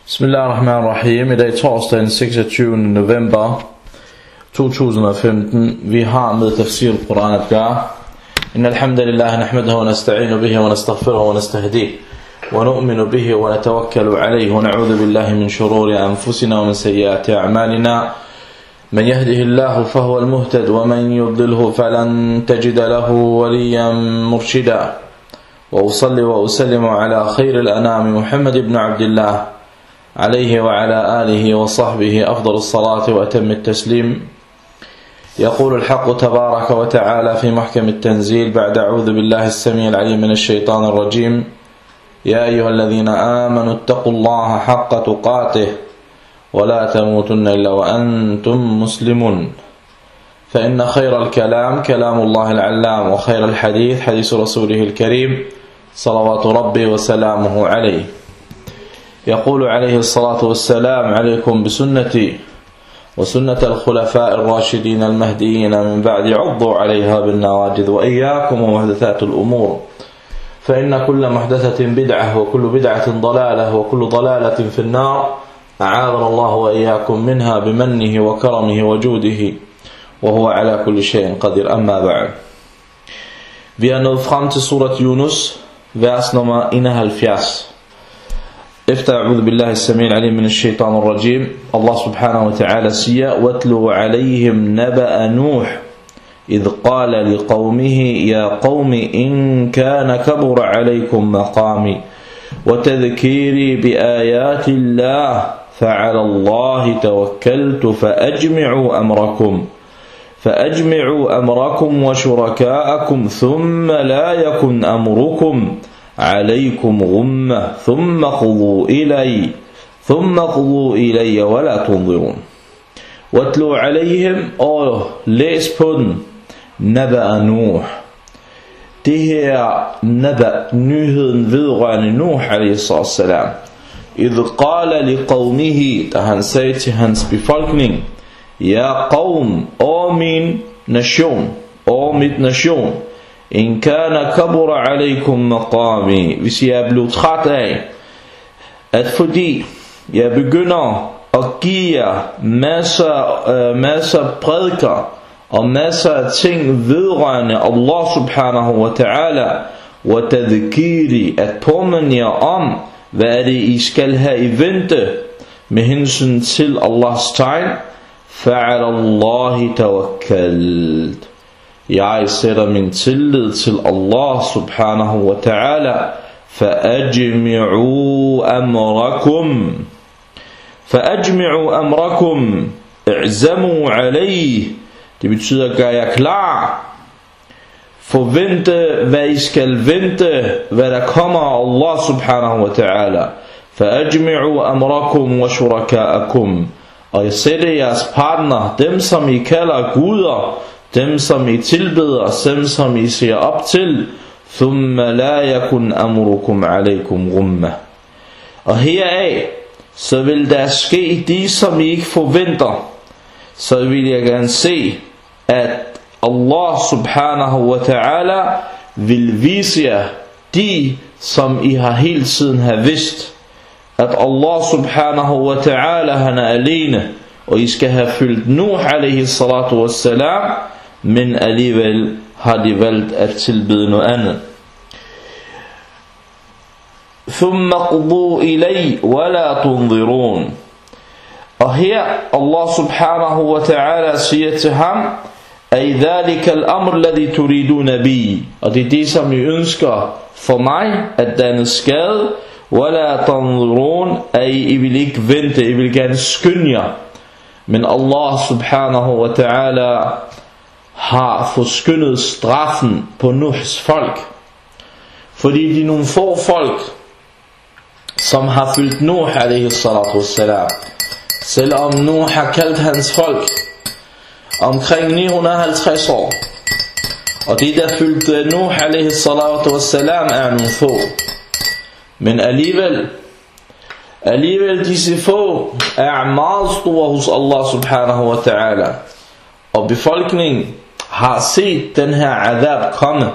Bismillahirrahmanirrahim. I dag torsdag den 26. november 2015. Vi har med tafsir al-Quran at gøre. Inna alhamdulillah nahmaduhu wa nasta'inu bihi wa nastaghfiruhu wa nastahdihi wa nu'minu bihi wa natawakkalu alayhi wa na'udhu billahi min shururi anfusina wa min sayyiati a'malina. من يهده الله فهو المهتد ومن يضلله فلن تجد له وليا مرشدا. وأصلي وأسلم على خير الأنام محمد بن عبد الله عليه وعلى آله وصحبه أفضل الصلاة وأتم التسليم. يقول الحق تبارك وتعالى في محكم التنزيل بعد أعوذ بالله السميع العليم من الشيطان الرجيم: يا أيها الذين آمنوا اتقوا الله حق تقاته ولا تموتن إلا وأنتم مسلمون. فإن خير الكلام كلام الله العلام وخير الحديث حديث رسوله الكريم صلوات ربي وسلامه عليه. يقول عليه الصلاة والسلام: عليكم بسنتي وسنة الخلفاء الراشدين المهديين من بعد عضوا عليها بالنواجذ وإياكم ومحدثات الأمور فإن كل محدثة بدعة وكل بدعة ضلالة وكل ضلالة في النار أعاذنا الله وإياكم منها بمنه وكرمه وجوده وهو على كل شيء قدير. أما بعد. Vi er nået frem til surat Yunus, vers nummer 71. Efter أعوذ بالله السميع العليم من الشيطان الرجيم, Allah subhanahu wa ta'ala siger: وَاتْلُوا عَلَيْهِمْ نَبَأَ نُوحٍ إِذْ قَالَ لِقَوْمِهِ يَا قَوْمِ إِنْ كَانَ كَبُرَ عَلَيْكُمْ مَقَامِي وَتَذْكِيرِي بِآيَاتِ اللَّهِ فَعَلَى اللَّهِ تَوَكَّلْتُ فأجمعوا أمركم وشركاءكم ثم لا يكن أمركم عليكم غمة ثم قضوا إلي ولا تنظرون. واتلوا عليهم, og læs på den, Naba Nuh. Det her Naba, nyheden vedrørende Nuh a.s. إذ قال لقومه, da han sagde til hans befolkning: Ja qawm, og min nation, og mit nation, in kana kabura alaykum maqami, hvis jeg er blevet træt af, at fordi jeg begynder at give jer masser prædiker og masser af ting vedrørende Allah subhanahu wa ta'ala, wa tadhkiri, at påminde jer om, hvad er det I skal have i vente med hensyn til Allahs tegn, fa'ala Allahi tawakkalt, jeg sætter min tillid til Allah subhanahu wa ta'ala. Fa'ajmi'u amrakum i'zamu alayhi, det betyder gør jer klar, forvente hvad I skal vente, hvad der kommer af Allah subhanahu wa ta'ala. Fa'ajmi'u amrakum wa shuraka'akum, og jeg sætter jeres partner, dem som I kalder guder, dem som I tilbeder, dem som I ser op til, thumma la yakun amrukum alaykum ghumma, og heraf så vil der ske de som I ikke forventer. Så vil jeg gerne se at Allah subhanahu wa ta'ala vil vise jer de som I har hele tiden har vidst, at Allah subhanahu wa ta'ala han er alene, og I skal have fyldt Nuh alayhi salatu wassalam, men alligevel har de valgt at tilbede noget andet. ثم قضوا إلي ولا تنظرون, og her Allah subhanahu wa ta'ala siger til ham: أي ذلك الأمر الذي تريدون بي, og det er det som I ønsker for mig at danne skade. ولا تنظرون, I vil ikke vente, I vil gerne skynde jer. Men Allah subhanahu wa ta'ala har forskyndet straffen på Nuhs folk, fordi de er nogle få folk som har fyldt Nuh alayhi salatu wassalam. Selvom Nuh har kaldt hans folk omkring 950 år, og de der fyldte Nuh alayhi salatu wassalam er nogle få, men alligevel disse få er meget store hos Allah subhanahu wa ta'ala, og befolkningen har set den her adab komme,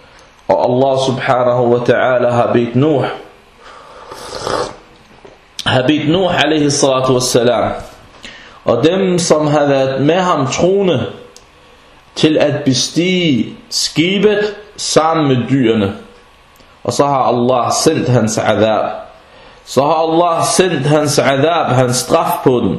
og Allah subhanahu wa ta'ala har bedt Nuh Habib Nuh alaihi salatu wassalam, og dem som har været med ham troende til at bestige skibet sammen med dyrene. Og så har Allah sendt hans adab. Så har Allah sendt hans adab, hans straf på dem.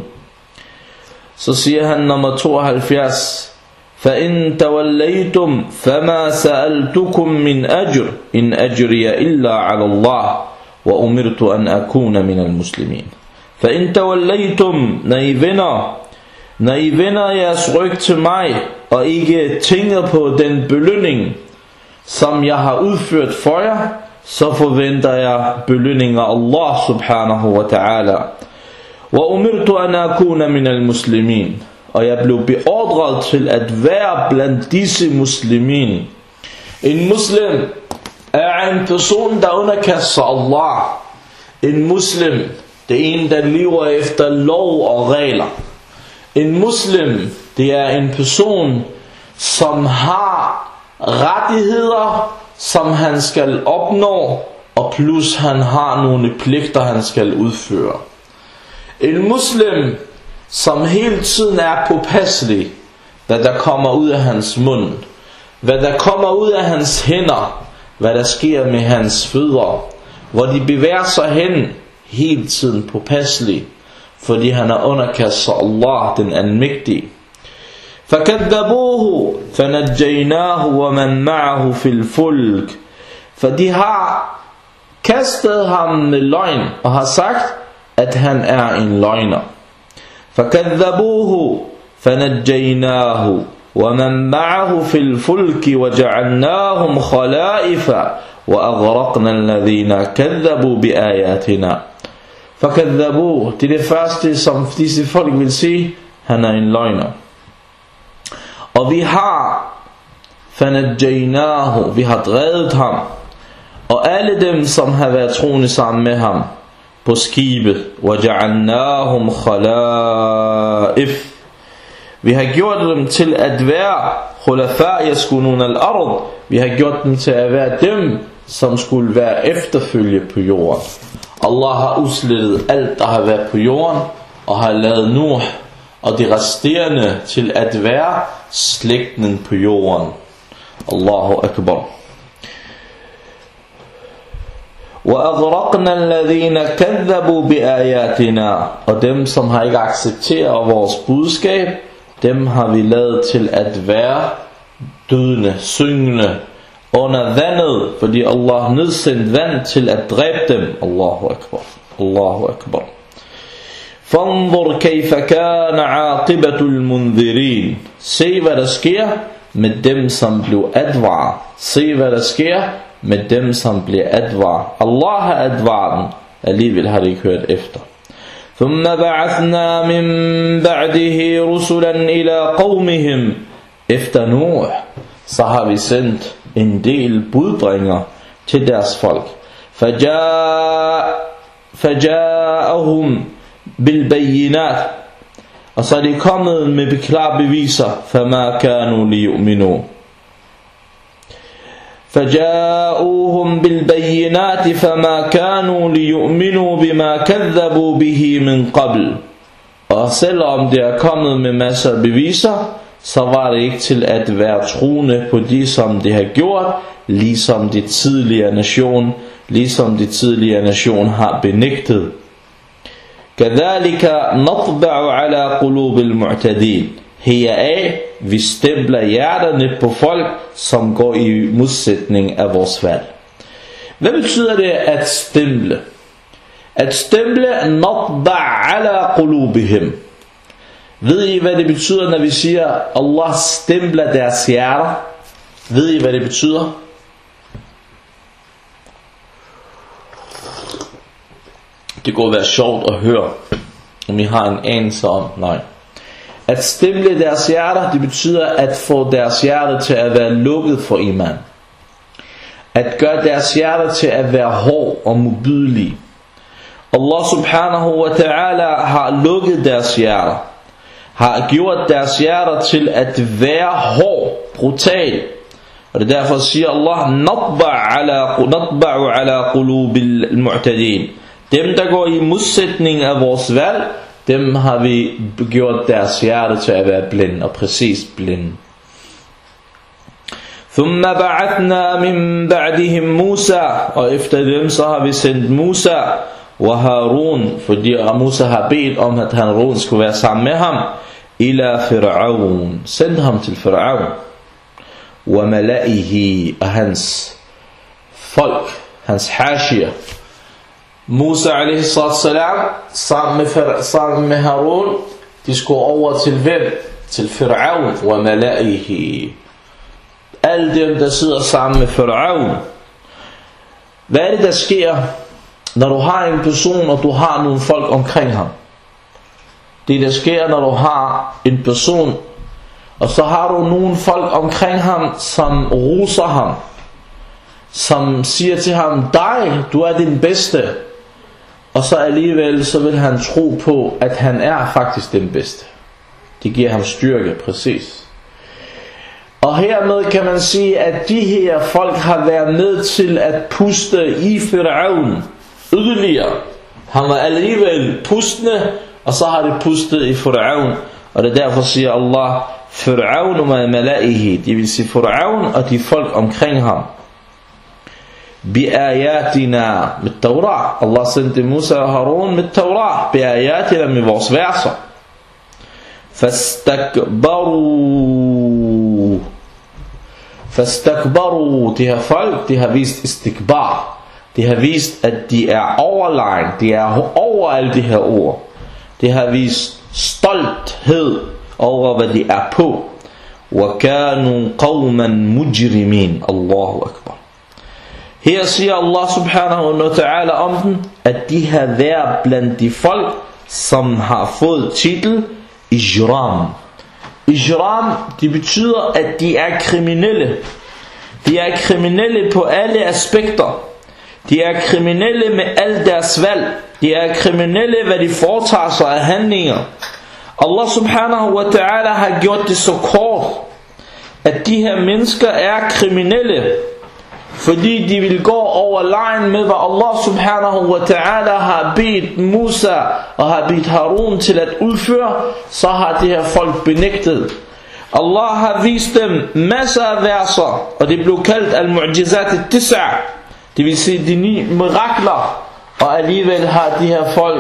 Så siger han nummer 72: فَإِن تَوَلَّيْتُمْ فَمَا سَأَلْتُكُمْ مِنْ أَجْرٍ إِنْ أَجْرِيَ إِلَّا عَلَى اللَّهِ وَأُمِرْتُ أَنْ أَكُونَ مِنَ الْمُسْلِمِينَ. فَإِن تَوَلَّيْتُمْ, når I vender jeres ryg til mig, og ikke tænker på den belønning, som jeg har udført for jer, så forventer jeg belønning af Allah subhanahu wa ta'ala. وَأُمِرْتُ أَنْ أَكُونَ مِنَ الْمُسْلِمِينَ, og jeg blev beordret til at være blandt disse muslimin. En muslim er en person, der underkaster Allah. En muslim, det er en, der lever efter lov og regler. En muslim, det er en person, som har rettigheder, som han skal opnå, og plus han har nogle pligter, han skal udføre. En muslim, som hele tiden er påpasselig, hvad der kommer ud af hans mund, hvad der kommer ud af hans hænder, hvad der sker med hans fødder, hvor de bevæger sig hen, hele tiden påpasselig, fordi han er underkastet Allah, den almægtige. فَكَذَّبُوهُ فَنَجَّيْنَاهُ وَمَنْ مَعَهُ فِي الْفُلْكِ, for de har kastet ham med løgn, og har sagt, at han er en løgner. فَكَذَّبُوهُ فَنَجَّيْنَاهُ وَمَنْ مَعَهُ فِي الْفُلْكِ وَجَعَلْنَاهُمْ خَلَائِفَ وَأَغْرَقْنَا الَّذِينَ كَذَّبُوا بِآيَاتِنَا. فَكَذَّبُوهُ, det er det første, som disse folk vil sige, han er en løgner. Og vi har فَنَجَّيْنَاهُ, vi har drevet ham, og alle dem, som har været troende sammen med ham på skibet. وَجَعَلْنَاهُمْ خَلَائِفَ, vi har gjort dem til at være خُلَفَاء يَسْكُنُونَ الْأَرْضِ, vi har gjort dem til at være dem, som skulle være efterfølge på jorden. Allah har udslettet alt, der har været på jorden, og har lavet Nuh og de resterende til at være slægten på jorden. Allahu Akbar. وَأَغْرَقْنَا الَّذِينَ كَذَّبُوا بِآيَاتِنَا, og dem, som har ikke accepteret vores budskab, dem har vi lavet til at være dødende, syngende under vandet, fordi Allah nedsendte vand til at dræbe dem. Allahu Akbar. Allahu Akbar. فَانْظُرْ كَيْفَ كَانَ عَاقِبَةُ الْمُنذِرِينَ, se hvad der sker med dem, som blev advaret. Se hvad der sker med dem, som blev advaret. Allah har advaret dem, alligevel har de ikke hørt efter. ثُمَّ بَعَثْنَا مِنْ بَعْدِهِ رُسُلًا إِلَىٰ قَوْمِهِمْ, efter Nuh, så har vi sendt en del budbringer til deres folk. فَجَاءَهُمْ بِالْبَيِّنَاتِ, og så er de kommet med klare beviser. فَمَا كَانُوا لِيُؤْمِنُوا, فَجَاءُوهُمْ بِالْبَيِّنَاتِ فَمَا كَانُوا لِيُؤْمِنُوا بِمَا كَذَّبُوا بِهِ مِنْ قَبْلِ, og selvom det er kommet med masser af beviser, så var det ikke til at være troende på de, som de har gjort, ligesom de tidligere nation har benægtet. كَذَلِكَ نَطْبَعُ عَلَى قُلُوبِ الْمُعْتَدِينَ, heraf vi stempler hjerterne på folk, som går i modsætning af vores valg. Hvad betyder det at stemple? At stemple, نَطْبَعُ عَلَى قُلُوبِهِمْ. Ved I hvad det betyder, når vi siger Allah stempler deres hjerter? Ved I hvad det betyder? Det kunne være sjovt at høre, om I har en anelse om. Nej. At stemple deres hjerter, det betyder at få deres hjerter til at være lukket for iman. At gøre deres hjerter til at være hård og modbydelige. Allah subhanahu wa ta'ala har lukket deres hjerter, har gjort deres hjerter til at være hård, brutal. Og det derfor siger Allah, نَطْبَعُ عَلَى قُلُوبِ الْمُعْتَدِينَ, Dem der går i modsætning af vores valg, dem har vi gjort deres hjerte til at være blind, og præcis blind. ثم بعثنا من بعدهم موسى, og efter dem så har vi sendt Musa og Harun, fordi Musa har bedt om at Harun skulle være sammen med ham, ila Fir'aun, send ham til Fir'aun, wa mala'ihi, og hans folk, hans hashia. Musa a.s. sammen med Harun, de skulle over til hvem? Til Fir'aun wa mala'ihi, alle dem der sidder sammen med Fir'aun. Hvad er det der sker, når du har en person og du har nogle folk omkring ham? Det der sker, når du har en person og så har du nogle folk omkring ham, som roser ham, som siger til ham, dig, du er den bedste, og så alligevel så vil han tro på, at han er faktisk den bedste. Det giver ham styrke, præcis. Og hermed kan man sige, at de her folk har været med til at puste i Fir'aun yderligere. Han var alligevel pustende, og så har det pustet i Fir'aun. Og det derfor siger Allah, Fir'aun og mala'ihi, det vil sige Fir'aun og de folk omkring ham. Bi'ayatina, med Taurat. Allah sendte Musa og Harun med Taurat. Bi'ayatina, med vores verser. Fastakbaru, de her folk, de har vist istikbar. De har vist, at de er overlegen. De er over alle de her ord. De har vist stolthed over, hvad de er på. وَكَانُوا قَوْمًا مُجْرِمِينَ. Allahu Akbar. Her siger Allah subhanahu wa ta'ala om dem, at de har været blandt de folk, som har fået titel Ijram. Ijram, det betyder, at de er kriminelle. De er kriminelle på alle aspekter. De er kriminelle med al deres valg. De er kriminelle, hvad de foretager sig af handlinger. Allah subhanahu wa ta'ala har gjort det så kort, at de her mennesker er kriminelle, fordi de vil gå over lejen med, hvad Allah subhanahu wa ta'ala har bedt Musa og har bedt Harun til at udføre, så har de her folk benægtet. Allah har vist dem masser af verser, og det blev kaldt al-mu'jizat al-tis'a, det vil sige de 9 mirakler, og alligevel har de her folk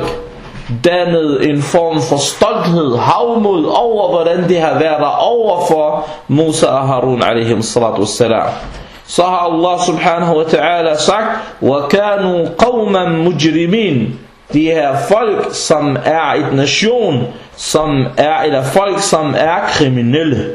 dannet en form for stolthed, havmod over, hvordan det har været der over for Musa og Harun alaihim salatu wassalam. Så har Allah subhanahu wa ta'ala sagt, وَكَانُوا قَوْمًا مُجْرِمِينَ. De her folk, som er et nation, eller folk, som er kriminelle.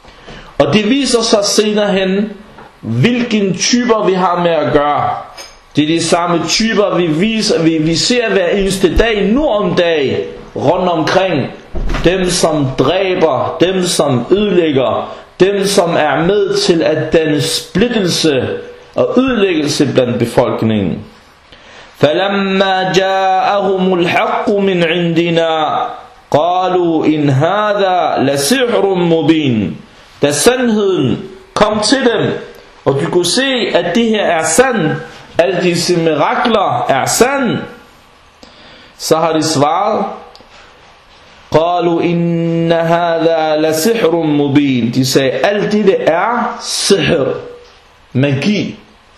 Og det viser sig senere hen, hvilken typer vi har med at gøre. Det er de samme typer, vi ser hver eneste dag, nu om dag, rundt omkring. Dem, som dræber, dem, som ødelægger, dem, som er med til at danne splittelse og ødelæggelse blandt befolkningen. فَلَمَّا جَاءَهُمُ الْحَقُّ مِنْ عِنْدِنَا قَالُوا إِنْ هَذَا لَسِحْرٌ مُبِينٌ. Da sandheden kom til dem, og de kunne se, at det her er sand, alle disse mirakler er sand, så har de svaret, قالوا إن هذا لسحر مبين. De sagde, alt det er sihr, magi.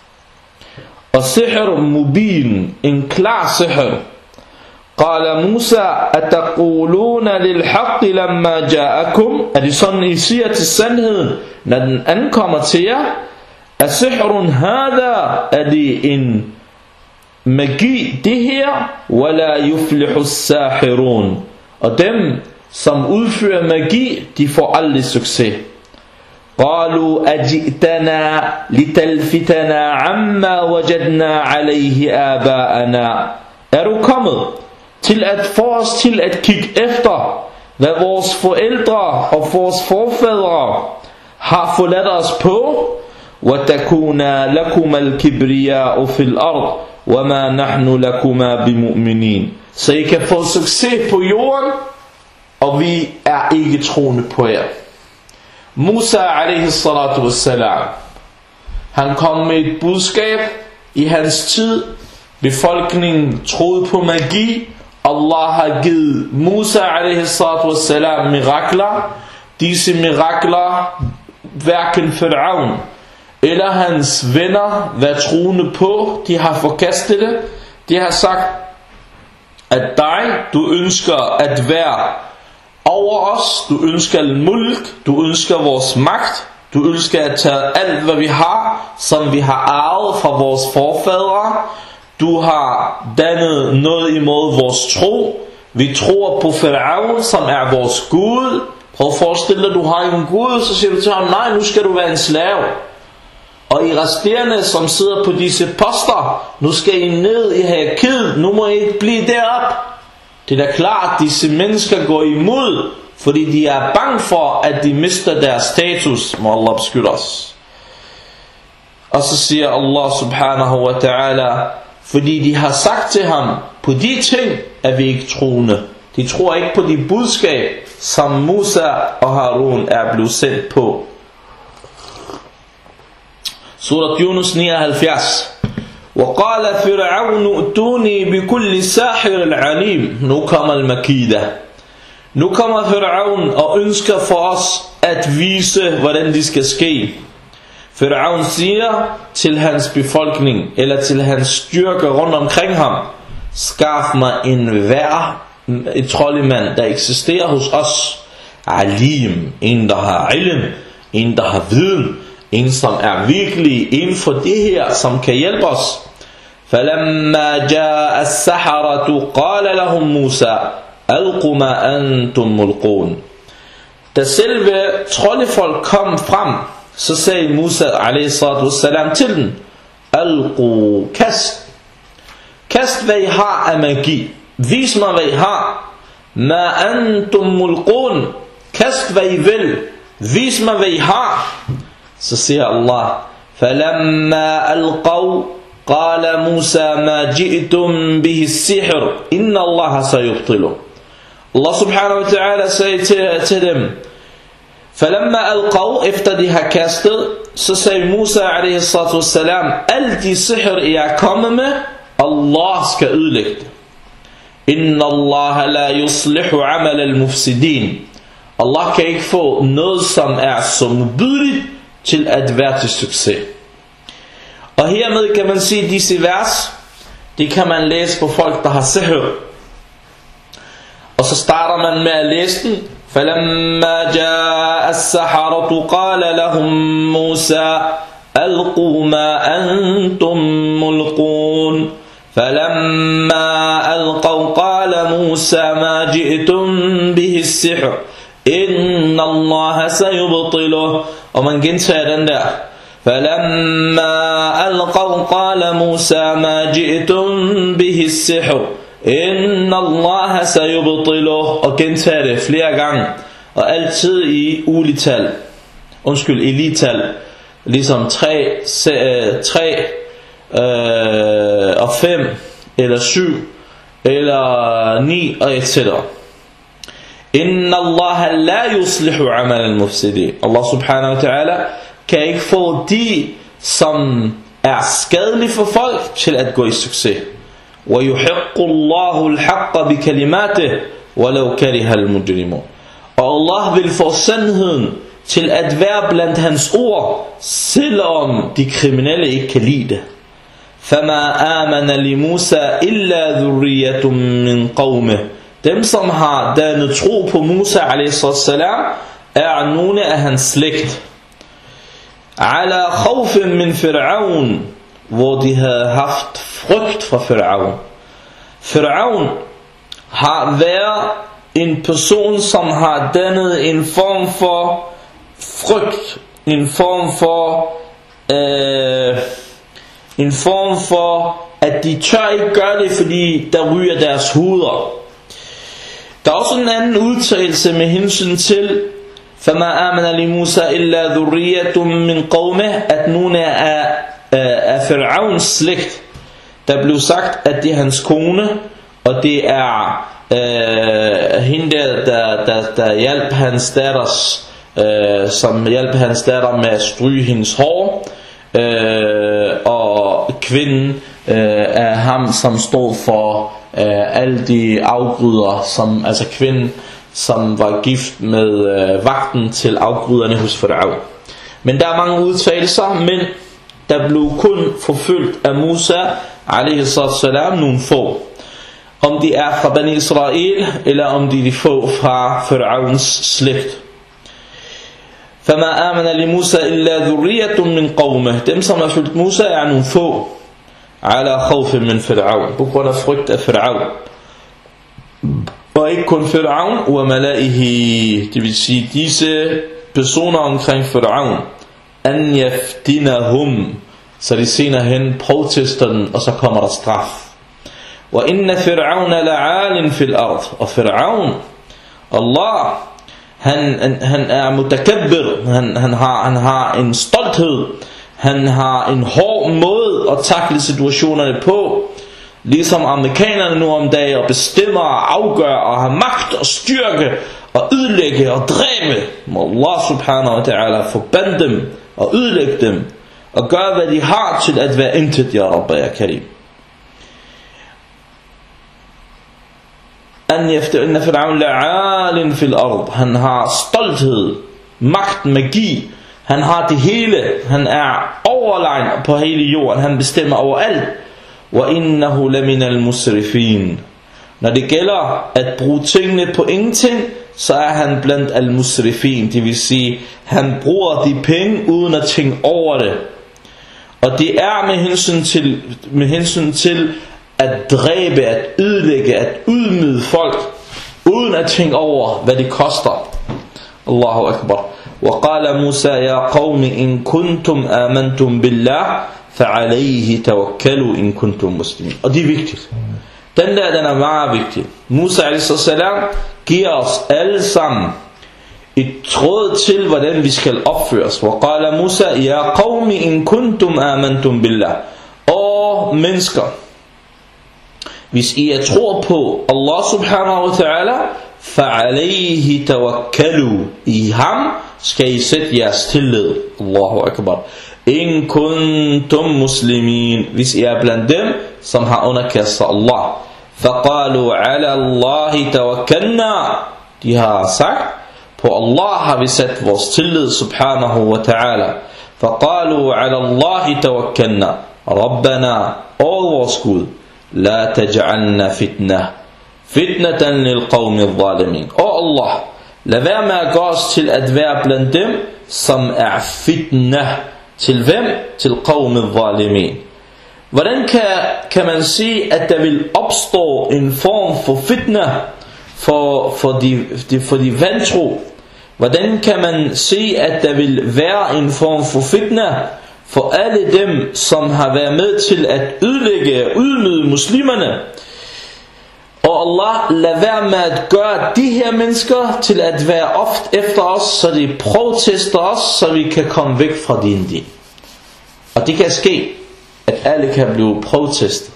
Og sihr mubin, en klar sihr. قال موسى أتقولون للحق لما جاءكم. Er det sådan, I siger til sandheden, når den ankommer til jer? أسحر هذا, er det en magi det her? ولا يفلح الساحرون. Og dem, som udfører magi, de får aldrig succes. قالوا أجئتنا لتلفتنا عما وجدنا عليه آباءنا. Er du kommet til at få os til at kigge efter, hvad vores forældre og vores forfædre har forladt os på? وَتَكُونَا لَكُمَا الْكِبْرِيَاءُ فِي الْأَرْضِ وَمَا نَحْنُ لَكُمَا بِمُؤْمِنِينَ. Så I kan få succes på jorden, og vi er ikke troende på jer. Musa alaihi wassalam, han kom med et budskab i hans tid, Befolkningen troede på magi. Allah har givet Musa a.s. mirakler. Disse mirakler, hverken Fir'aun eller hans venner var troende på. De har forkastet det. De har sagt, at du ønsker at være over os. Du ønsker mulk. Du ønsker vores magt. Du ønsker at tage alt hvad vi har, som vi har arvet fra vores forfædre. Du har dannet noget imod vores tro. Vi tror på Fir'aun, som er vores Gud. Prøv at forestille dig, du har en Gud, så siger du til ham, nej, nu skal du være en slave. Og I resterende, som sidder på disse poster, nu skal I ned i hierarkiet, nu må I ikke blive derop. Det er da klart, at disse mennesker går imod, fordi de er bange for, at de mister deres status. Må Allah beskytte os. Og så siger Allah subhanahu wa ta'ala, fordi de har sagt til ham, på de ting er vi ikke troende. De tror ikke på de budskab, som Musa og Harun er blevet sendt på. Surat Yunus 79. وقال فرعون ائتوني بكل ساحر عليم. Nu kommer al-Makida. Nu kommer Fir'aun og ønsker for os at vise, hvordan det skal ske. Fir'aun siger til hans befolkning, eller til hans styrke rundt omkring ham, skaf mig et troldemand, der eksisterer hos os. Alim, en der har ilm, en der har viden, en som er virkelig inden for det her, som kan hjælpe os. فَلَمَّا جَاءَ السَّحَرَةُ قَالَ لَهُمْ مُوسَى أَلْقُوا مَا أَنْتُمْ مُلْقُونَ. Da selve troldefolk kom frem, så sagde Musa a.s. til den, Alqu, kast hvad I har af magi. Vis mig hvad I har. Ma antum mulqun, kast hvad I vil. Vis mig hvad I har. Så siger Allah, falamma alqaw qala Musa ma ji'tum bihi as-sihr inna Allah sayubtilu. Allah subhanahu wa ta'ala sagde til dem, falamma alqaw, efter de har kastet, så sagde Musa a.s. alt de sihr I er kommet med, Allah skal ødelægge det. Inna Allah la yuslihu amal al-mufsidin. Allah kan ikke få noget som er så modbydeligt til at være til succes. Og hermed kan man sige, disse vers, det kan man læse på folk der har sihr. Og så starter man med at læse den. فَلَمَّا جَاءَ السَّحَرَةُ قَالَ لَهُمْ مُوسَى أَلْقُوا مَا أَنْتُمْ مُلْقُونَ فَلَمَّا أَلْقَوْا قَالَ مُوسَى مَا جِئْتُمْ بِهِ السِّحْرُ إِنَّ اللَّهَ سَيُبْطِلُهُ. Og man gentager den der. فَلَمَّا أَلْقَوْا قَالَ مُوسَى مَا جِئْتُمْ بِهِ السِّحْرُ إِنَّ اللَّهَ سَيُبْطِلُهُ. Og gentager det flere gange. Og altid i ulital. I lital. Ligesom 3 og 5 eller 7 eller 9 og etc. Inna Allah la yuslihu amal al-mufsidin. Allah subhanahu wa ta'ala kan ikke få de som er skadelige for folk til at gå i succes. Wa yuhiqqu Allahu al-haqqa bi kalimatihi walau kariha al-mujrimun. Og Allah vil få sandheden til at være blandt hans ord, selvom de kriminelle ikke kan lide det. فَمَا آمَنَ لِمُوسَى إِلَّا ذُرِّيَّةٌ مِّن قَوْمِهِ. Dem som har dannet tro på Musa a.s. er nogle af hans slægt. عَلَى خَوْفٍ مِّن فِرْعَوْنَ, hvor de havde haft frygt for Fir'aun. Fir'aun har været en person som har dannet en form for frygt, en form for at de tør ikke gøre det, fordi der ryger deres hoveder. Der er også en anden udtalelse med hensyn til فَمَا آمَنَ لِمُوسَى إِلَّا ذُرِّيَّةٌ مِّن قَوْمِهِ, at nogle af Fir'auns slægt, der blev sagt at det er hans kone, og det er hende der hjalp hans datters som hjalp hans datter med at stryge hendes hår, og kvinden er ham, som stod for alle de afgryder, som, altså kvinden, som var gift med vagten til afgryderne hos Fir'aun. Men der er mange udtalelser, men der blev kun forfulgt af Musa alaihi salam nogle få. Om de er fra Bani Israel, eller om de få fra Fir'auns slægt. فَمَا آمَنَ لِمُوسَى إِلَّا ذُرِّيَّةٌ مِّن قَوْمِهِ. Dem, som har fulgt Musa, er nogle få. عَلَى خَوْفٍ مِّن Fir'aun. På grund af frygt af Fir'aun. Og ikke kun Fir'aun, وَمَلَائِهِ. Det vil sige, disse personer omkring Fir'aun. أَنْ يَفْتِنَهُمْ. Så de senere hen protester den, og så kommer der straf. وَإِنَّ فِرْعَوْنَ لَعَالٍ فِي الْأَرْضِ. Og Fir'aun, Allah, han er mutakabbir, han har en stolthed, han har en hård måde at takle situationerne på, ligesom amerikanerne nu om dagen, og bestemmer og afgør og har magt og styrke og ødelægge og dræbe. Må Allah subhanahu wa ta'ala forbande dem og ødelægge dem og gøre hvad de har til at være intet, ya Rabbi ya Karim. إن فرعون لعال في الأرض. Han har stolthed, magt, magi. Han har det hele. Han er overlegen på hele jorden. Han bestemmer over alt. وَإِنَّهُ لَمِنَ الْمُسْرِفِينَ. Når det gælder at bruge tingene på ingenting, så er han blandt al-musrifin. Det vil sige, han bruger de penge uden at tænke over det. Og det er med hensyn til at dræbe, at ødelægge, at ydmyge folk, uden at tænke over, hvad det koster. Allahu Akbar. وَقَالَ مُوسَى يَا قَوْمِ إِن كُنْتُمْ آمَنْتُمْ بِاللَّهِ فَعَلَيْهِ تَوَكَّلُوا إِن كُنْتُمْ مُسْلِمِينَ. Og det er vigtigt. Den er meget vigtig. Musa a.s. giver os alle sammen et tråd til, hvordan vi skal opføres. وَقَالَ مُوسَى يَا قَوْمِ إِن كُنْتُمْ آمَنْتُمْ بِاللَّهِ. Og mennesker, hvis I tror på Allah subhanahu wa ta'ala, فَعَلَيْهِ تَوَكَّلُوا. I ham skal I sætte jeres tillid. Allahu Akbar. إِن كُنْتُمْ مُسْلِمِينَ. Hvis I er blandt dem, som har underkastet Allah. فَقَالُوا عَلَى اللَّهِ تَوَكَّلْنَا. De har sagt, på Allah har vi sat vores tillid subhanahu wa ta'ala. فَقَالُوا عَلَى اللَّهِ تَوَكَّلْنَا. رَبَّنَا. Og vores Gud. لا تجعلنا فتنة للقوم الظالمين. Og Allah, lad være med at gøre os til at være blandt dem, som er fitna. Til hvem? Til qawm al-zalimin. Hvordan kan man sige, at der vil opstå en form for fitna for de vantro? Hvordan kan man sige, at der vil være en form for fitna for alle dem, som har været med til at ødelægge og ydmyge muslimerne? Og Allah, lad være med at gøre de her mennesker til at være ofte efter os, så de protester os, så vi kan komme væk fra din. Og det kan ske, at alle kan blive protestet.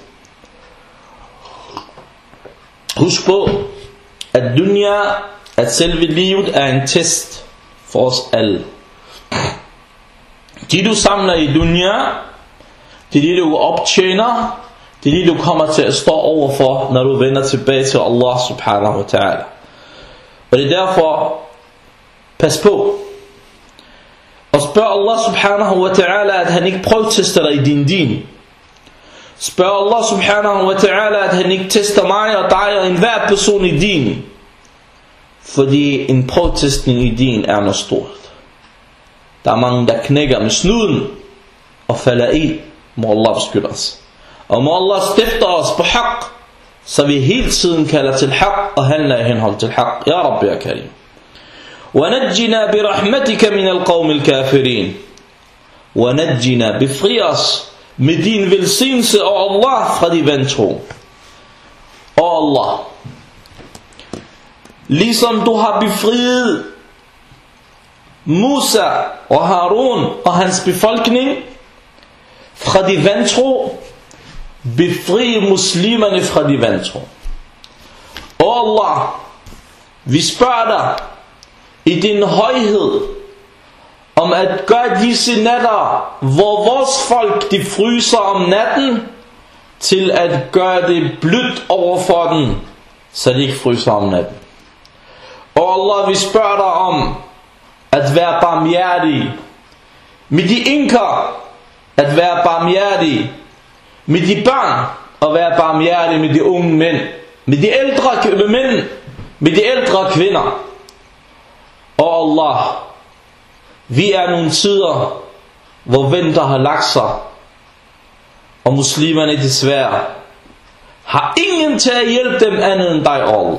Husk på, at dunya, at selve livet er en test for os alle. Det du samler i dunya, det er det du optjener, det er det du kommer til at stå overfor, når du vender tilbage til Allah subhanahu wa ta'ala. Og det er derfor, pas på og spørg Allah subhanahu wa ta'ala, at han ikke protester dig i din. Spørg Allah subhanahu wa ta'ala, at han ikke tester mig og dig og enhver person i din. Fordi en protestning i din er noget stort. Der er mange, der knækker med snuden og falder i. Må Allah beskytte os. Og må Allah stifte os på haq, så vi hele tiden kalder til haq og handler i henhold til haq. Ya Rabbi ya Karim. وَنَجِّنَا بِرَحْمَتِكَ مِنَ الْقَوْمِ الْكَافِرِينَ. وَنَجِّنَا, befri os med din velsignelse og Allah fra de vantro. Og Allah, ligesom du har befriet Musa og Harun og hans befolkning fra de vantro, befri muslimerne fra de vantro. Og Allah, vi spørger dig i din højhed om at gøre disse natter, hvor vores folk de fryser om natten, til at gøre det blødt over for den, så de ikke fryser om natten. Og Allah, vi spørger dig om at være barmhjertig med de enker, at være barmhjertig med de børn, og være barmhjertig med de unge mænd, med de ældre mænd, med de ældre kvinder. Og Allah, vi er nogle tider, hvor vinter har lagt sig, og muslimerne desværre har ingen til at hjælpe dem andet end dig, Allah.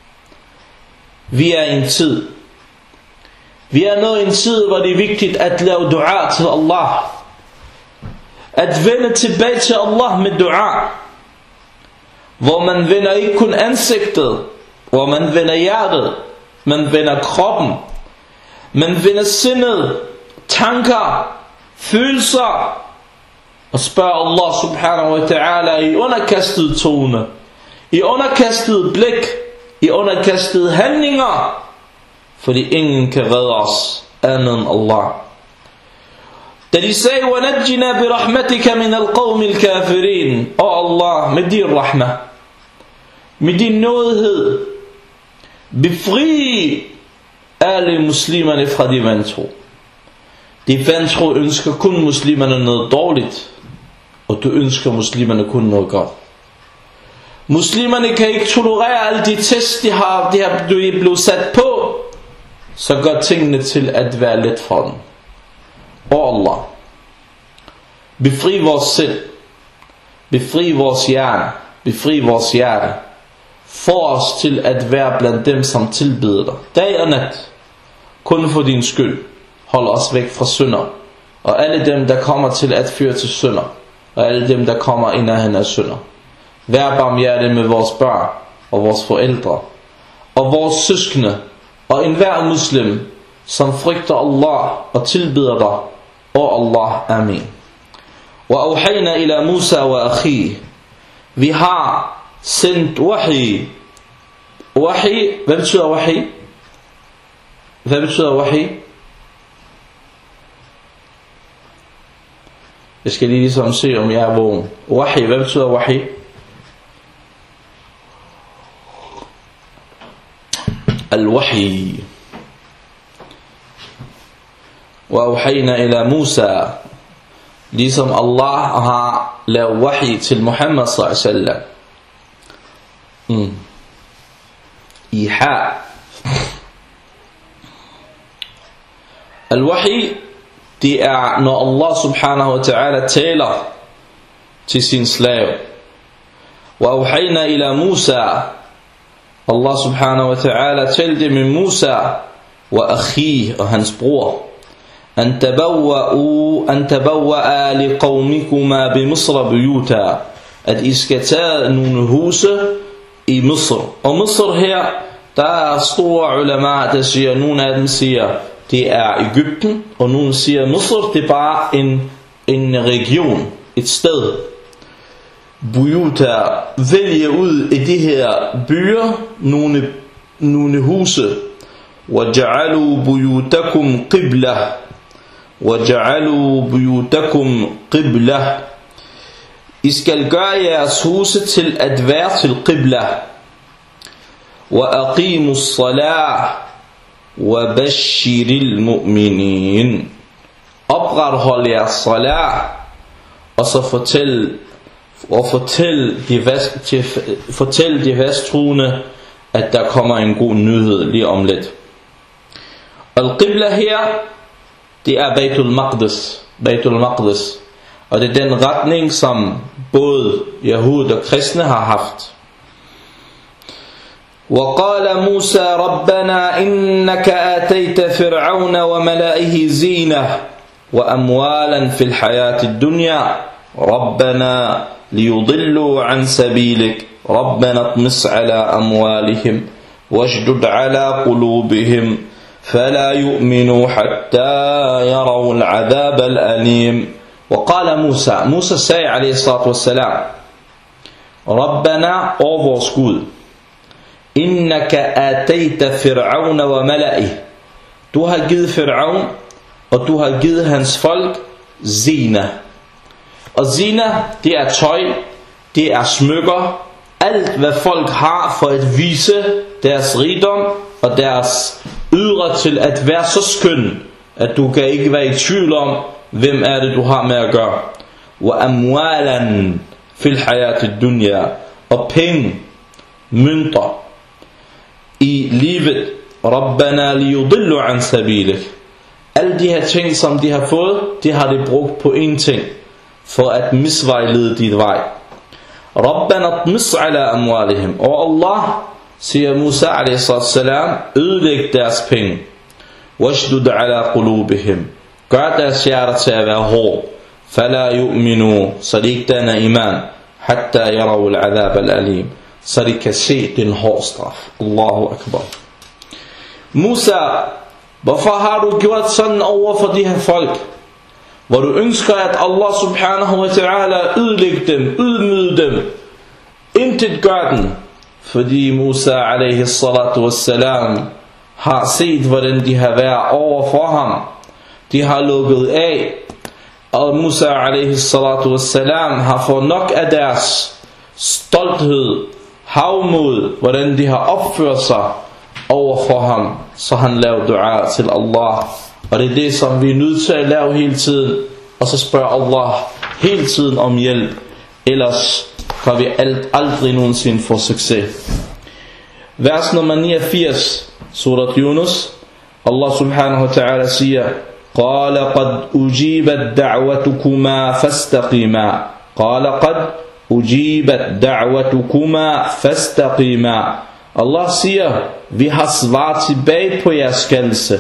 Vi er i en tid, vi er nået i en tid, hvor det er vigtigt at lave dua til Allah, at vende tilbage til Allah med dua, hvor man vender ikke kun ansigtet, hvor man vender hjertet, man vender kroppen, man vender sindet, tanker, følelser, og spørger Allah subhanahu wa ta'ala i underkastet tone, i underkastet blik, i underkastet handlinger, fordi ingen kan redde os andet end Allah. Da de sagde, وَنَجِّنَا بِرَحْمَتِكَ مِنَ الْقَوْمِ الْكَافِرِينَ, og Allah, med din rahmah, med din nådighed, befri alle muslimerne fra de vantro. De vantro ønsker kun muslimerne noget dårligt, og du ønsker muslimerne kun noget godt. Muslimerne kan ikke tolerere alle de tests, de er blevet sat på, så gør tingene til at være let for dem. Og Allah, befri vores sind, befri vores hjerne, befri vores hjerte, få os til at være blandt dem, som tilbeder dig, dag og nat, kun for din skyld. Hold os væk fra synder, og alle dem, der kommer til at føre til synder, og alle dem, der kommer i nærheden af synder. Vær barmhjertig med vores børn, og vores forældre, og vores søskende, og enhver muslim, som frygter Allah og tilbeder dig. Og Allah, amen. وَأَوْحَيْنَا إِلَى مُوسَى وَأَخِيهِ, vi har sendt wahi. Wahi, hvad betyder wahi? Hvad betyder wahi? Jeg skal lige ligesom se, om jeg er vågen. Wahi, hvad betyder wahi? Al-wahi. وَأَوْحَيْنَا إِلَى مُوسَى, ligesom Allah har lavet wahi til Muhammad sallallahu alaihi wasallam. Iha. Al-wahi, det er når Allah subhanahu wa ta'ala taler til sin slave. وَأَوْحَيْنَا إِلَى مُوسَى, Allah subhanahu wa ta'ala talte med Musa og Akhi og hans bror, أن تبوأ لقومكما بمصر بيوتا, at I skal tage nogle huse i Misr. Og Misr her, der er store ulama, der siger, nogle af dem siger, det er Egypten, og nogle siger, Misr, det er bare en region, et sted. Buyuta, vælge ud i de her byer, nogle huse. وَجَعَلُوا بُيُوتَكُمْ قِبْلَةً, وَجَعَلُوا بُيُوتَكُمْ قِبْلَةً, I skal gøre jeres huse til at være til qibla. وَأَقِيمُوا الصَّلَاةَ وَبَشِّرِ الْمُؤْمِنِينَ, oprethold jeres salat, og så fortæl de fasttroende, at der kommer en god nyhed lige om lidt. Al-Qibla her, det er Baitul Maqdis, og det er den retning, som både Jehud og kristne har haft. وقال موسى ربنا إنك آتيت فرعون وملئه زينة وأموالا في الحياة الدنيا ربنا ليضلوا عن سبيلك ربنا اطمس على أموالهم واشدد على قلوبهم فلا يؤمنوا حتى يروا العذاب الأليم. وقال موسى sagde عليه الصلاة والسلام, ربنا, o vores Gud, إنك آتيت فرعون وملئه, du har givet Fir'aun og du har givet hans folk zina. Og zina, det er tøj, det er smykker, alt hvad folk har for at vise deres rigdom og deres ydre til at være så skøn, at du kan ikke være i tvivl om, hvem er det du har med at gøre. Wa amwalan fil hayati dunya, og penge, mønter i livet. Rabbana liyudillu an sabilik. Alle de her ting, som de har fået, de har de brugt på en ting, for at misvejlede dit vej. Rabbana tmis ala amwalihim. Og Allah, siger Musa a.s. ødelæg deres penge. Washdud ala qulubihim. Gør deres hjerter til at være hård. Fala yu'minu, så de ikke danner iman. Hatta yaraw al-adhab al-alim, så de kan se den hårde straf. Allahu akbar. Musa, hvorfor har du gjort sådan over for de her folk? Hvor du ønsker at Allah subhanahu wa ta'ala ødelægge dem, ydmyge dem, intet gør den. Fordi Musa alaihi salatu wassalam har set hvordan de har været over for ham. De har lukket af, og Musa alaihi salatu wassalam har fået nok af deres stolthed, havmod, hvordan de har opført sig over for ham. Så han lavede dua til Allah. Og det er det som vi er nødt til at lave hele tiden. Og så spørger Allah hele tiden om hjælp. Ellers kan vi aldrig nogensinde få succes. Vers nummer 89, surat Yunus. Allah subhanahu wa ta'ala siger: قال قد أجيبت دعوتكما فاستقيما. قال قد أجيبت دعوتكما فاستقيما. Allah siger, vi har svaret tilbage på jeres kaldelse.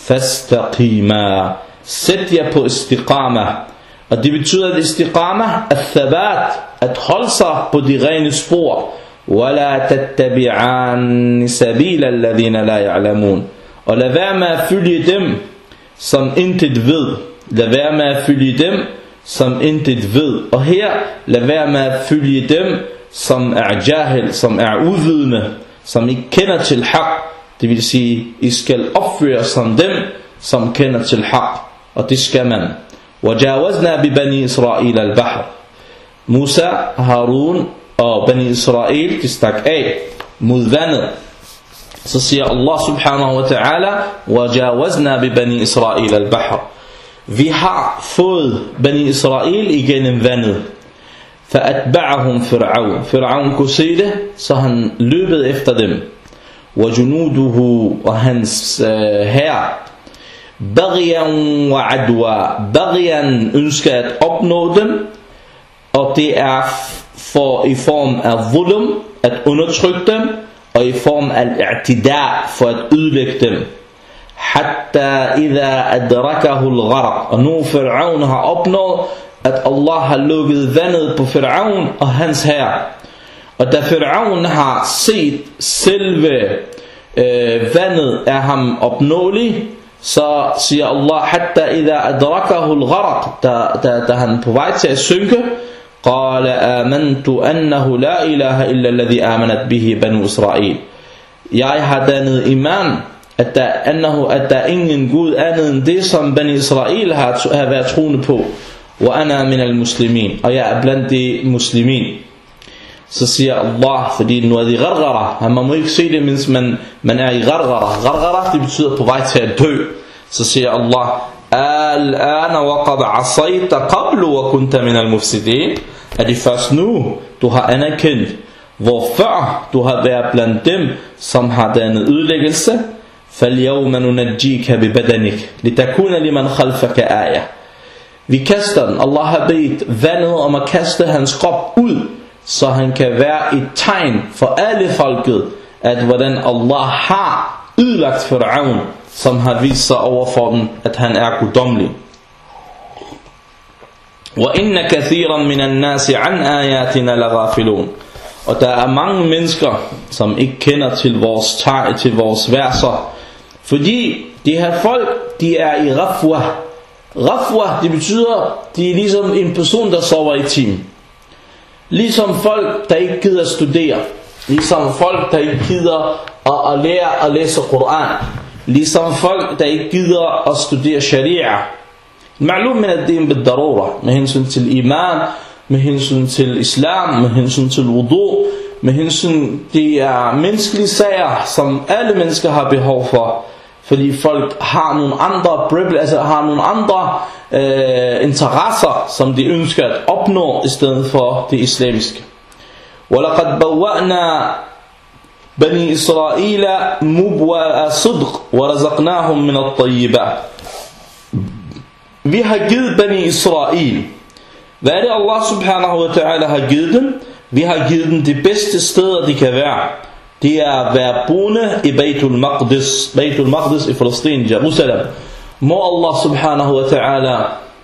Fastaqima. Sæt jer på istiqama. Og det betyder at istiqama, at thabat, at holde sig på de rene spor. Wala tattabi'an sabila alladhina la ya'lamun. Og lad være med at følge dem, som intet ved. Lad være med at følge dem, som intet ved. Og her, lad være med at følge dem, som er jahil, som er uvidende, som ikke kender til haq. Det vil sige, I skal opføre som dem, som kender til haq. Og det skal man. وَجَاوَزْنَا بِبَنِي إِسْرَائِيلَ الْبَحْرِ. Musa, Harun og Bani Israel, de stak af mod vandet. Så siger Allah subhanahu wa ta'ala: وَجَاوَزْنَا بِبَنِي إِسْرَائِيلَ الْبَحْرِ. Vi har fået Bani Israel igennem vandet. فَأَتْبَعَهُمْ فِرْعَوْنَ. Fir'aun kunne se det, så han løbede efter dem. وَجُنُودُهُ, og hans hær. Bagyan wa adwa. Bagyan ønsker at opnå dem, og det er i form af zulm, at undertrykke dem, og i form af al-i'tida, for at ødelægge dem. Hatta idha adrakahu al-gharq. Og nu Fir'aun har opnået, at Allah har lukket vandet på Fir'aun og hans hær. Og da Fir'aun har set selve vandet er ham opnåelig, så siger Allah: hatta idha adrakahu al-gharq, da han på vej til at synke, قال آمنت أنه لا إله إلا الذي آمنت به بنو إسرائيل. Jeg har dannet iman, at der ingen Gud andet end det, som Bani Israel har været troende på. وأنا من المسلمين, og jeg er blandt de muslimin. Så siger Allah, fordi nu er det ghargara, man må ikke se det, mens man er i ghargara. Ghargara, det betyder på vej til at dø. Så siger Allah: al-ana wa qad asayta qablu wa kunta min al-mufsidin. Er det først nu du har anerkendt, hvor før du har været blandt dem, som har dannet ødelæggelse? فَالْيَوْمَ نُنَجِّيكَ بِبَدَنِكَ لِتَكُونَ لِمَنْ خَلْفَكَ آيَةً. Vi kaster den. Allah har bedt vandet om at kaste hans krop ud, så han kan være et tegn for alle folket, at hvordan Allah har ødelagt Fir'aun, som har vist sig overfor dem, at han er guddommelig. وَإِنَّ كَثِيرًا مِنَ النَّاسِ عَنْ آيَاتِنَا لَغَافِلُونَ. Og der er mange mennesker, som ikke kender til vores verser, fordi de her folk, de er i rafwa. Rafwa, det betyder, de er ligesom en person, der sover i timen. Ligesom folk, der ikke gider at studere. Ligesom folk, der ikke gider at lære at læse Koran. Ligesom folk, der ikke gider at studere sharia. Ma'lum min ad-din bid-darura, med hensyn til iman, med hensyn til islam, med hensyn til wudu, med hensyn til menneskelige sager, som alle mennesker har behov for. Fordi folk har nogle andre har nogle andre interesser, som de ønsker at opnå i stedet for det islamiske. وَلَقَدْ بَوَّأْنَا بَنِي إِسْرَائِيلَ مُبْوَأَ صِدْقٍ وَرَزَقْنَاهُمْ مِنَ الطَّيِّبَاتِ. Vi har givet Bani Israel. Hvad er det Allah subhanahu wa ta'ala har givet dem? Vi har givet dem de bedste steder de kan være. Det er at være boende i Baitul Maqdis. Baitul Maqdis i Palæstina, Jerusalem. Må Allah subhanahu wa ta'ala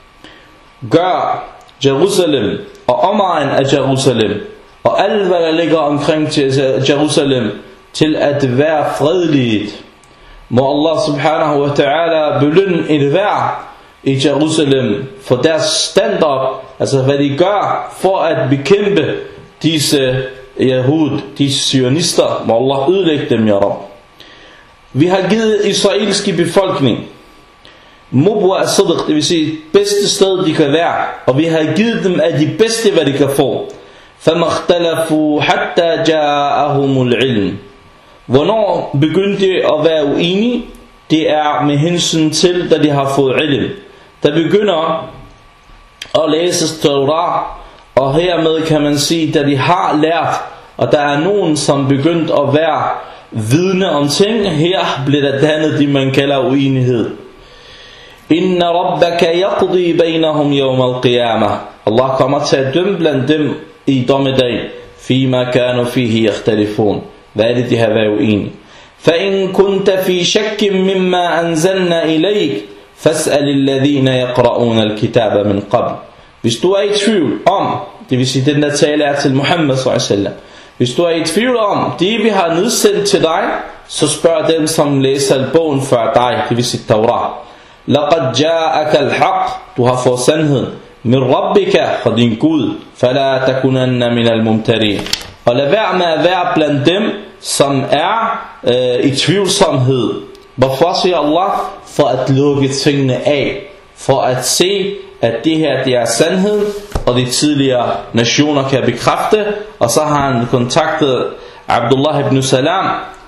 gøre Jerusalem og omegn af Jerusalem og alt hvad der ligger omkring Jerusalem til at være fredeligt. Må Allah subhanahu wa ta'ala belønne enhver i Jerusalem for deres standard, altså hvad de gør for at bekæmpe disse Yahud, disse sionister. Må Allah ødelægge dem, ya Rab. Vi har givet israelske befolkning mubwa as-sidq, det vil sige bedste sted de kan være, og vi har givet dem af de bedste hvad de kan få. فَمَا اخْتَلَفُوا حَتَّى جَاءَهُمُ الْعِلْمِ. Hvornår begyndte de at være uenige? Det er med hensyn til, da de har fået ilm. Der begynder at læse Torah, og hermed kan man sige, da de har lært, og der er nogen, som begyndt at være vidne om ting, her bliver der dannet det, man kalder uenighed. Inna rabbaka yaqdi bainahum yawm al-qiyamah. Allah kommer til at dømme blandt dem i dommedag. Fima kanu fihi yakhtalifun. Hvad er det, de har været uenige? فَإِن كُنْتَ فِي شَكٍّ مِّمَّا أَنزَلْنَا إِلَيْكَ فَاسْأَلِ الَّذِينَ يَقْرَؤُونَ الْكِتَابَ مِنْ قَبْلِ. Hvis du er i tvivl om, det vil sige den der tale er til Muhammad s.a.w. Hvis du er i tvivl om det vi har nedsendt til dig, så spørg dem som læser bogen før dig, det vil sige Torah. لَقَدْ جَاءَكَ الْحَقِّ. Du har fået sandheden. مِنْ رَبِّكَ fra din Gud. فَلَا تَكُنَنَّ مِنَ الْمُمْتَرِينَ. Og lad være med at være blandt dem som er i tvivlsomhed. Hvorfor siger Allah? For at lukke tingene af, for at se at det her det er sandhed, og de tidligere nationer kan bekræfte. Og så har han kontaktet Abdullah ibn Salam,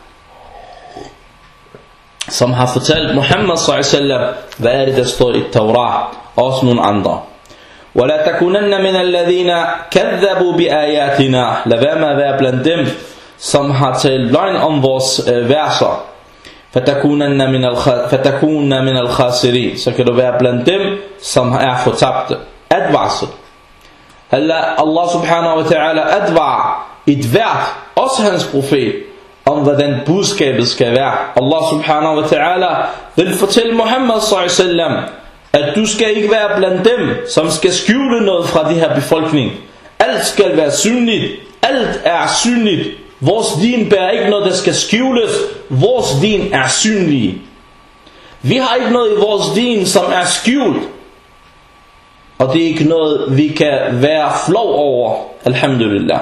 som har fortalt Muhammad s.a.w. hvad er det der står i Torah, og også nogle andre. وَلَا تَكُنَنَّ مِنَ الَّذِينَ كَذَّبُوا بِآيَاتِنَا. Lad være med at være blandt dem som har talt løgn om vores verser. فَتَكُونَ مِنَ الْخَاسِرِينَ. Så kan du være blandt dem som er fortabte. Advarsel. Allah subhanahu wa ta'ala advarer et hvert, også hans profet, om hvordan budskabet skal være. Allah subhanahu wa ta'ala vil fortælle Muhammad s.a.w. at du skal ikke være blandt dem som skal skjule noget fra de her befolkning. Alt skal være synligt. Alt er synligt. Vores din bærer ikke noget der skal skjules. Vores din er synlig. Vi har ikke noget i vores din som er skjult, og det er ikke noget vi kan være flov over. Alhamdulillah.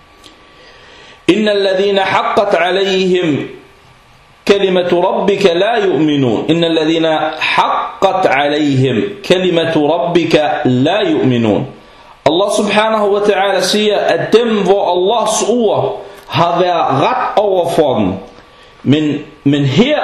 Innal ladhina haqqat alayhim kalimatu rabbika la yu'minun. Innal ladhina haqqat alayhim kalimatu rabbika la yu'minun. Allah subhanahu wa ta'ala siger at dem hvor Allahs ord har været ret over for dem. Men her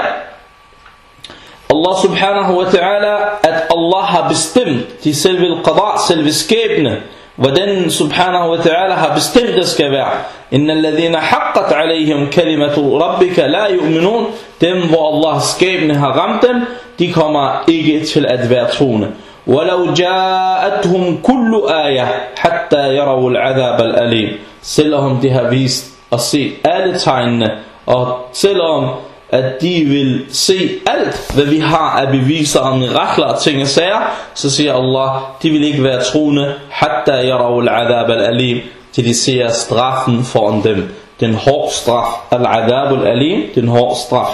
Allah subhanahu wa ta'ala, at Allah har bestemt de selve al-qada, selve skæbne, hvordan subhanahu wa ta'ala har bestemt det skal være. Innal ladhina haqqat alayhim kalimatu rabbika la yu'minun. Dem hvor Allahs skæbne har ramt dem, de kommer ikke til at være troende. وَلَوْ جَاءَتْهُمْ كُلُّ آيَةٍ حَتَّى يَرَوُا الْعَذَابَ الْأَلِيمِ. Selvom de har vist og se alle tegnene, og selvom at de vil se alt hvad vi har af beviser om mirakler og ting og sager, så siger Allah, de vil ikke være troende hatta yarawu al-adhab al-alim, til de ser straffen foran dem, den hårde straf. Al-adhab al-alim, den hårde straf.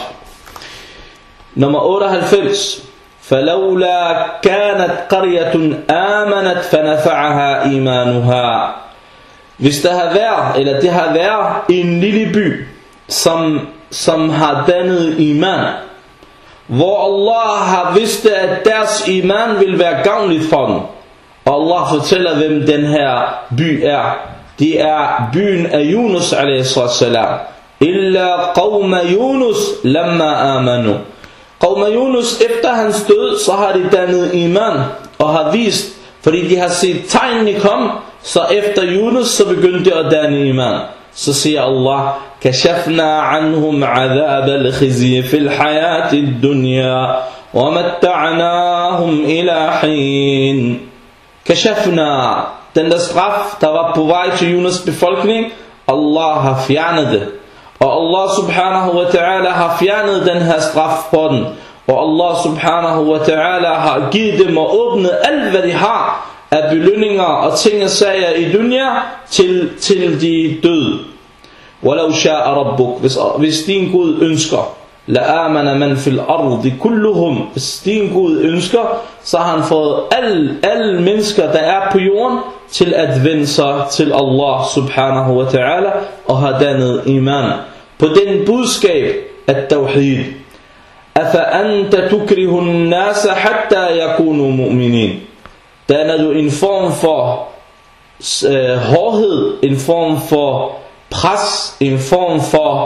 Nummer 98. فَلَوْلَا كَانَتْ قَرْيَةٌ آمَنَتْ فَنَفَعَهَا إِيمَانُهَا. Hvis der har været, eller det har været en lille by som har dannet iman, hvor Allah har vidst, at deres iman vil være gavnligt for dem. Og Allah fortæller, hvem den her by er. Det er byen af Yunus a.s. Illa qawma Yunus lamma amanu. Qawma Yunus, efter hans død, så har de dannet iman og har vist, fordi de har set tegnene komme, så efter Yunus, så begyndte de at danne iman. Så siger Allah, kashafna anhum adhab al-khizyi fil hayati dunya wa matta'nahum ila hin. Kashafna, den der straf, der var på vej til Yunus befolkning, Allah har fjernet det. Og Allah subhanahu wa ta'ala har fjernet den her straf for den. Og Allah subhanahu wa ta'ala har givet dem og åbnet alt hvad de har af belønninger og ting og sager i dunya til de døde. Walau sha'a rabbuk, hvis din Gud ønsker, la'amana man fil ardi kulluhum, hvis din Gud ønsker, så har han fået alle mennesker der er på jorden til at vende sig til Allah subhanahu wa ta'ala og har dannet iman på den budskab at tawhid. Afa anta tukrihu an-nasa hatta yakunu mu'minin. Danner du en form for hårdhed, en form for pres, en form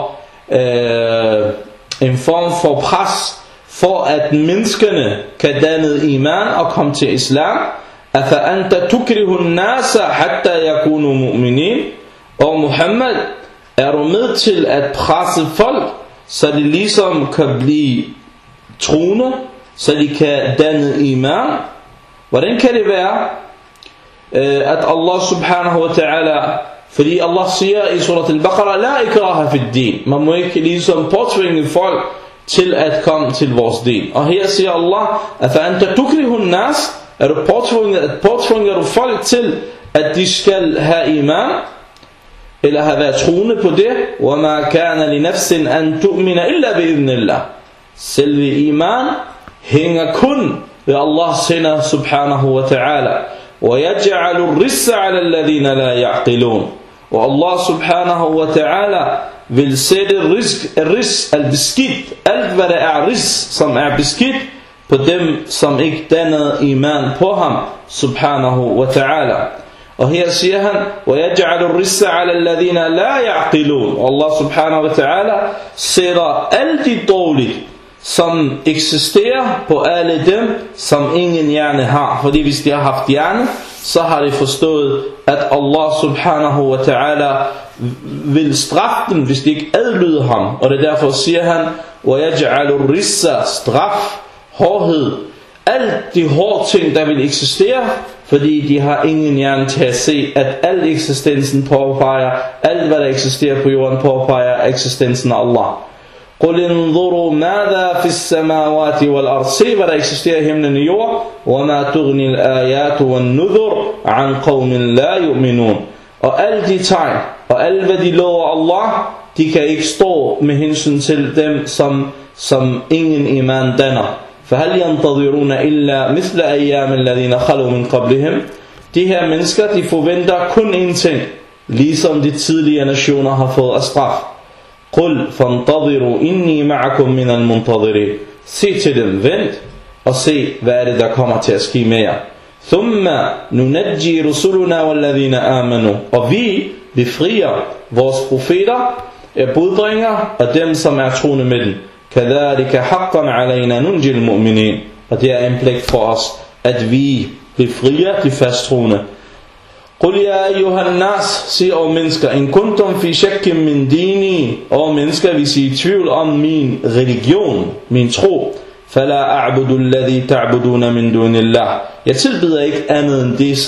for pres for at menneskerne kan danne iman og komme til islam. Afa anta tukrihu an-nasa hatta yakunu mu'minin. Og Muhammad, er du med til at presse folk, så de ligesom kan blive troende, så de kan danne iman? Hvordan kan det være, at Allah subhanahu wa ta'ala, fordi Allah siger i surat al-Baqarah, la ikraha fi din, man må ikke ligesom påtvinge folk til at komme til vores din. Og her siger Allah, afa anta tukrihu an-nas, er du påtvinger du folk til at de skal have iman, eller have været troende på det. وَمَا كَانَ لِنَفْسٍ أَن تُؤْمِنَ إِلَّا بِإِذْنِ اللَّهِ. Selve iman hænger kun ved Allahs hænder subhanahu wa ta'ala. وَيَجْعَلُ الرِّسَّ عَلَى الَّذِينَ لَا يَعْقِلُونَ. Og Allah subhanahu wa ta'ala vil sætte ris, al-beskidt, alt hvad der er ris, som er beskidt, på dem som ikke dannede iman på ham subhanahu wa ta'ala. Og her siger han, وَيَجْعَلُ الرِّسَّ عَلَى الَّذِينَ لَا يَعْقِلُونَ. Allah subhanahu wa ta'ala sætter alt det dårligt, som eksisterer, på alle dem, som ingen hjerne har. Fordi hvis de har haft hjerne, så har de forstået, at Allah subhanahu wa ta'ala vil straffe dem, hvis de ikke adlyder ham. Og det derfor siger han, وَيَجْعَلُ الرِّسَّ, straf, hårdhed, alt de hårde ting, der vil eksistere, fordi de har ingen hjerne til at se, at al eksistensen påpeger, alt hvad der eksisterer på jorden påpeger eksistensen af Allah. قُلْ انظُرُوا مَاذَا فِي السَّمَاوَاتِ وَالْأَرْضِ. Se hvad der eksisterer i himlen og jord. وَمَا تُغْنِ الْآيَاتُ وَالنُّذُرُ عَنْ قَوْمٍ لَا يُؤْمِنُونَ. Og alle de tegn, og alle hvad de lover Allah, de kan ikke stå med hensyn til dem, som ingen iman danner. فَهَلْ يَنْتَظِرُونَ إِلَّا مِثْلَ أَيَّامِ الَّذِينَ خَلُوا مِنْ قَبْلِهِمْ. De her mennesker, de forventer kun en ting, ligesom de tidligere nationer har fået af straf. قُلْ فَانْتَظِرُوا إِنِّي مَعَكُمْ مِنَ الْمُنْتَظِرِينَ. Se til dem, vent og se hvad er det der kommer til at ske med jer. ثُمَّ نُنَجِّي رُسُلُنَا وَالَّذِينَ آمَنُوا. Og vi befrier vores profeter, budbringer og dem som er troende med dem. كَذَلِكَ حَقًّا عَلَيْنَا نُنْجِي الْمُؤْمِنِينَ. Og det er en pligt for os, at vi befrier de fasttroende. قُلْ يَا أَيُّهَا النَّاسِ. Sig over mennesker, إِن كُنْتُمْ فِي شَكٍّ مِّن دِينِي. Over mennesker, hvis I er i tvivl om min religion, min tro. فَلَا أَعْبُدُ الَّذِي تَعْبُدُونَ مِن دُونِ اللَّهِ. Jeg tilbeder ikke andet end det,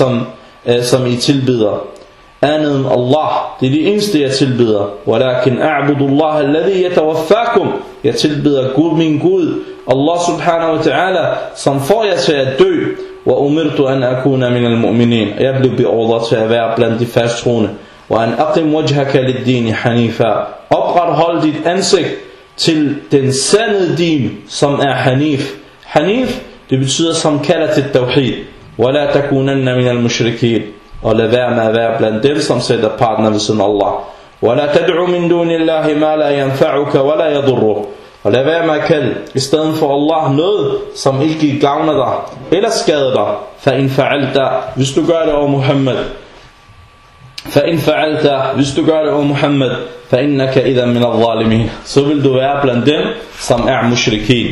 som I tilbeder. Andet end Allah. Det er det eneste jeg tilbeder. وَلَكِنْ أَعْبُدُ اللَّهَ الَّذِي يَتَوَفَّاكُمْ. Jeg tilbeder Gud, min Gud, Allah subhanahu wa ta'ala, som får jer til at dø. وَأُمِرْتُ أَنْ أَكُونَ مِنَ الْمُؤْمِنِينَ. Jeg blev beordret til at være blandt de fasttroende. وَأَنْ أَقِمْ وَجْهَكَ لِلدِّينِ حَنِيفًا. Oprethold dit ansigt til den sande din, som er Hanif. Hanif, det betyder som kalder til tawhid. وَلَا تَكُونَنَّ مِنَ الْمُشْرِكِينَ. Og lad være med at være blandt dem, som sætter partner ved siden af Allah. وَلَا تَدْعُ مِن دُونِ اللَّهِ مَا لَا يَنْفَعُكَ وَلَا يَضُرُّكَ. Og lad være med at kalde i stedet for Allah noget, som ikke gavner dig eller skader dig. فَإِنْ فَعَلْتَ hvis du gør det over Muhammad. فَإِنْ فَعَلْتَ hvis du gør det over Muhammad. فَإِنَّكَ إِذًا مِنَ الظَّالِمِينَ så vil du være blandt dem, som er mushrikin.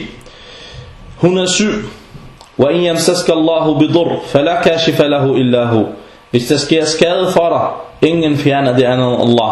107. وَإِنْ يَمْسَسْكَ اللَّهُ بِضُرٍّ فَلَا كَاشِفَ لَهُ إِلَّا هُوَ hvis der sker skade for dig, ingen fjerner det andet end Allah.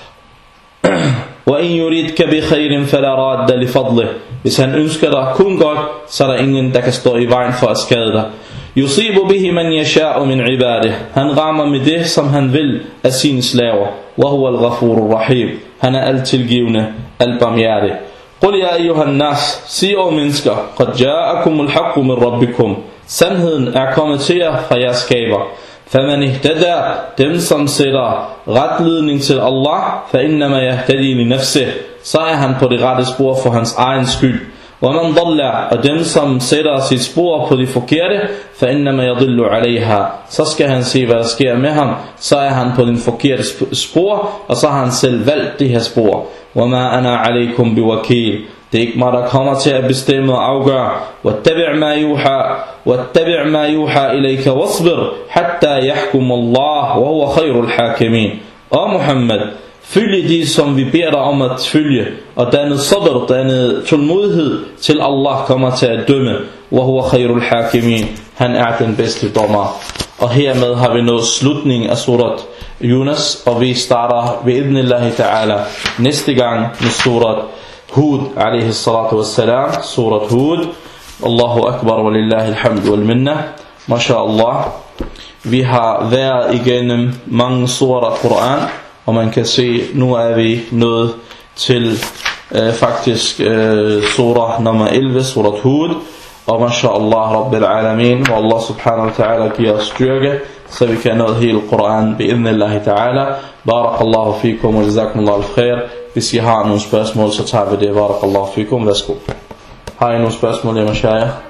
وَإِنْ يُرِيدْكَ بِخَيْرٍ فَلَا رَادَّ لِفَضْلِهِ hvis han ønsker dig kun godt, så er der ingen, der kan stå i vejen for at skade dig. يُصِيبُ بِهِ مَنْ يَشَاءُ مِنْ عِبَادِهِ han rammer med det, som han vil af sine slaver. وَهُوَ الْغَفُورُ الرَّحِيمُ han er alt tilgivende, alt barmhjertig. قُلْ يَا أَيُّهَا النَّاسِ sig o mennesker, قَدْ جَاءَكُمُ الْحَقُّ مِنْ رَبِّكُمْ sandheden er kommet til jer fra jeres skaber. فَمَنِ اهْتَدَى dem som sætter retledning til Allah, فَإِنَّمَا يَهْتَدِي لِنَفْسِهِ så er han på det rette spor for hans egen skyld. وَمَنْ ضَلَّ og dem som sætter sit spor på det forkerte, فَإِنَّمَا يَضِلُّ عَلَيْهَا så skal han se hvad der sker med ham, så er han på den forkerte spor, og så har han selv valgt det her spor. وَمَا أَنَا عَلَيْكُمْ بِوَكِيلٍ det er ikke mig, der kommer til at bestemme og afgøre. وَاتَّبِعْ مَا يُوحَى إِلَيْكَ وَاصْبِرْ حَتَّى يَحْكُمَ اللَّهُ وَهُوَ خَيْرُ الْحَاكِمِينَ og Muhammad, følge de, som vi beder dig om at følge, og dannet sabr, dannet tålmodighed, til Allah kommer til at dømme. وَهُوَ خَيْرُ الْحَاكِمِينَ han er den bedste dommer. Og hermed har vi nået slutningen af surat Yunus, og vi starter ved idnillahi ta'ala næste gang med surat Hud alayhi salatu wassalam, surat Hud. Allahu akbar wa lillahi alhamdu wal minna. MashaAllah. Vi har været igennem mange surat Quran, og man kan se, nu er vi nået til faktisk surah nummer 11, surat Hud. Og MashaAllah Rabbil Alamin, hvor Allah subhanahu wa ta'ala giver os styrke, så vi kan nå hele Quran bi'idnillahi ta'ala. Barakallahu fikum wa jazakumullahu al-khair. Hvis I har nogle spørgsmål, så tager vi det. Barakallahu fikum. Værsgo. Har I nogle spørgsmål, ya mashayikh?